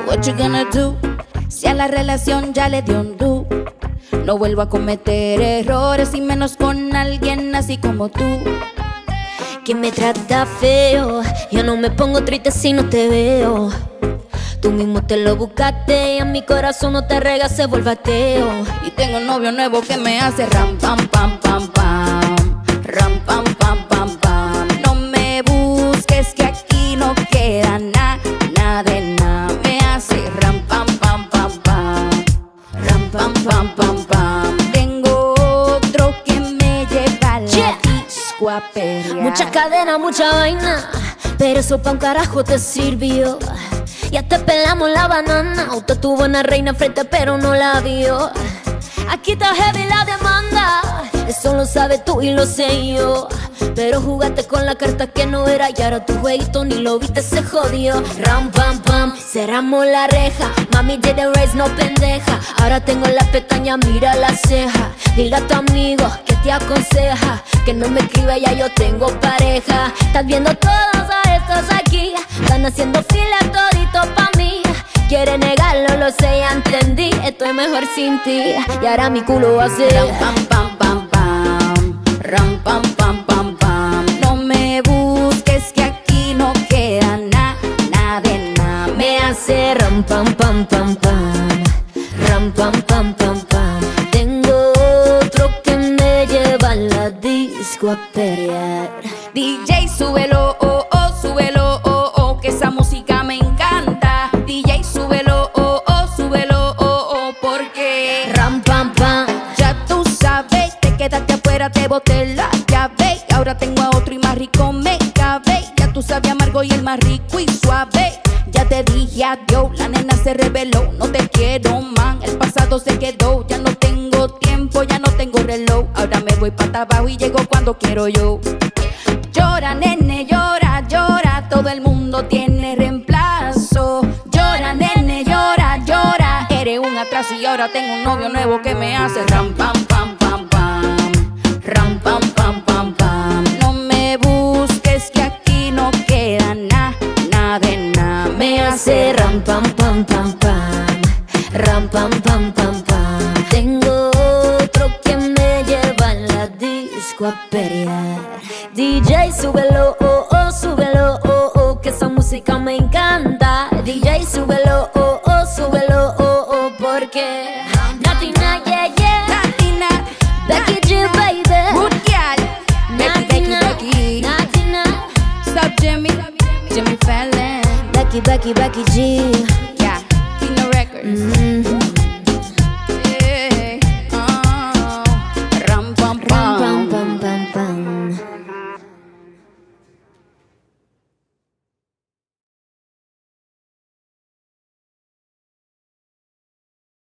What you gonna do? Si a la relación ya le dio un do. No vuelvo a cometer errores y menos con alguien así como tú. Que me trata feo, yo no me pongo triste si no te veo. Tú mismo te lo buscaste y a mi corazón no te rega, se vuelve ateo. Y tengo un novio nuevo que me hace ram pam pam pam pam, ram pam pam pam pam. No me busques que aquí no queda nada de nada. Me hace ram pam pam pam pam, ram pam pam pam pam. Tengo otro que me lleva a la disco a pelear. Mucha cadena, mucha vaina, pero eso pa' un carajo te sirvió. Ya te pelamos la banana. Usted tuvo una reina frente pero no la vio. Aquí está heavy la demanda. Eso lo sabes tú y lo sé yo. Pero jugaste con la carta que no era y ahora tu jueguito ni lo viste, se jodió. Ram pam pam, cerramos la reja. Mami did the race, no pendeja. Ahora tengo la pestaña, mira la ceja. Dile a tu amigo que te aconseja que no me escriba, ya yo tengo pareja. Estás viendo todos a estos aquí, están haciendo fila todito pa' mí. Quiere negarlo, lo sé, ya entendí. Estoy mejor sin ti y ahora mi culo va a ser ram pam pam pam pam, ram pam pam pam pam. No me busques que aquí no queda nada de nada. me hace ram pam pam pam pam, ram pam pam pam pam. Tengo otro que me lleva a la disco a pelear. DJ, súbelo, oh, oh, súbelo, oh, oh, que esa música me encanta. DJ, súbelo, oh, oh, súbelo, oh, oh, porque Ram pam pam, ya tú sabes, te quedaste afuera, te boté la llave. Ahora tengo a otro y más rico me cabe. Ya tú sabes amargo y el más rico y suave. Ya te dije adiós, la nena se reveló. No te quiero, man, el pasado se quedó. Ya no tengo tiempo, ya no tengo reloj. Ahora me voy para abajo y llego cuando quiero yo. Llora, nene, llora, llora. Todo el mundo tiene reemplazo. Llora, nene, llora, llora. Eres un atraso y ahora tengo un novio nuevo que me hace ram pam pam pam pam, ram pam pam pam pam. No me busques que aquí no queda nada de nada. me hace ram pam pam pam pam, ram pam pam pam pam. Tengo otro que me lleva a la disco a pelear. DJ, súbelo, oh, oh, súbelo, oh, oh, que esa música me encanta. DJ, súbelo, oh, oh, súbelo, oh, oh, porque Natina, yeah, yeah, Natina, Becky G, baby. good girl. Becky, Becky, Natina, stop Jimmy, Jimmy Fallon. Becky, Becky, Becky G. Yeah, Kino Records.